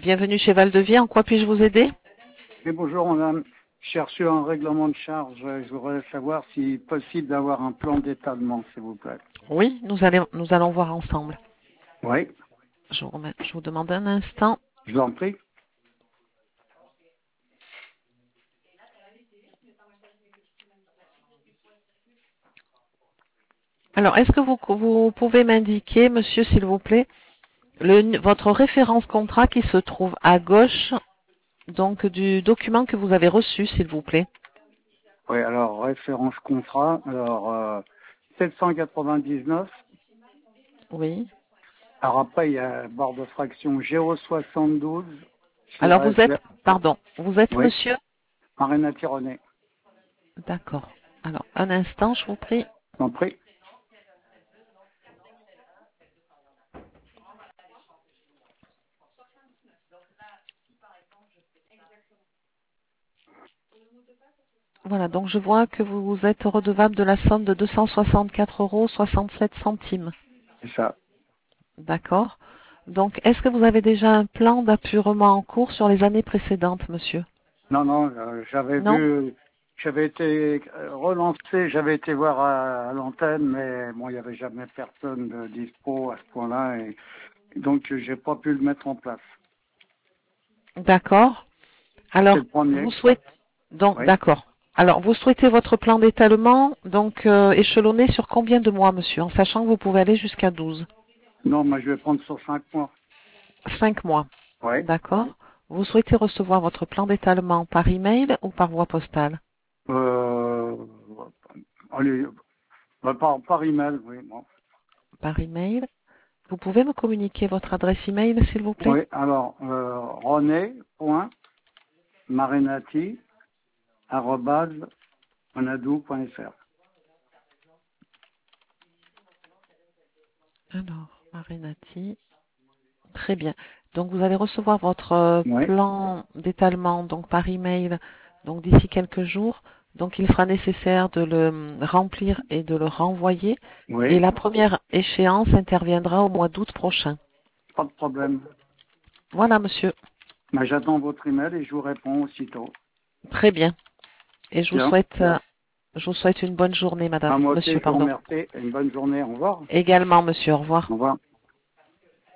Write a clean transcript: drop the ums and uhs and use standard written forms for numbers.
Bienvenue chez Val-de-Vie. En quoi puis-je vous aider? Et bonjour madame, j'ai reçu un règlement de charge. Je voudrais savoir s'il est possible d'avoir un plan d'étalement, s'il vous plaît. Oui, nous allons voir ensemble. Oui, Je vous demande un instant. je vous en prie. Alors, est-ce que vous pouvez m'indiquer, monsieur, s'il vous plaît, votre référence contrat qui se trouve à gauche, donc du document que vous avez reçu, s'il vous plaît? Oui, alors référence contrat, alors 799. Oui. Alors après, il y a barre de fraction 072. Alors, vous êtes Oui, monsieur? Marina Tironet. D'accord. Alors, un instant, je vous prie. Je vous en prie. Voilà, donc je vois que vous êtes redevable de la somme de 264,67 €. C'est ça. D'accord. Donc, est-ce que vous avez déjà un plan d'apurement en cours sur les années précédentes, monsieur? Non, non, Non? j'avais été relancé, j'avais été voir à l'antenne, mais bon, il n'y avait jamais personne de dispo à ce point-là, et donc j'ai pas pu le mettre en place. D'accord. C'est Alors, le premier. vous souhaitez, donc, Oui. d'accord. Alors, vous souhaitez votre plan d'étalement, donc, échelonné sur combien de mois, monsieur, en sachant que vous pouvez aller jusqu'à 12? Non, moi je vais prendre sur 5 mois. 5 mois. Oui. D'accord. Vous souhaitez recevoir votre plan d'étalement par email ou par voie postale? Euh, allez, par email, oui. Bon. Par email. Vous pouvez me communiquer votre adresse email, s'il vous plaît? Oui, alors, rené.marinati@onadou.fr. Alors, Marinati. Très bien. Donc, vous allez recevoir votre Oui, plan d'étalement donc par email donc d'ici quelques jours. Donc, il sera nécessaire de le remplir et de le renvoyer. Et oui, la première échéance interviendra au mois d'août prochain. pas de problème. Voilà, monsieur. Ben, j'attends votre email et je vous réponds aussitôt. Très bien. Et Bien. je vous souhaite une bonne journée, À madame, moi aussi, monsieur, je vous pardon. remercie. Une bonne journée. Au revoir. Également, monsieur. Au revoir. Au revoir.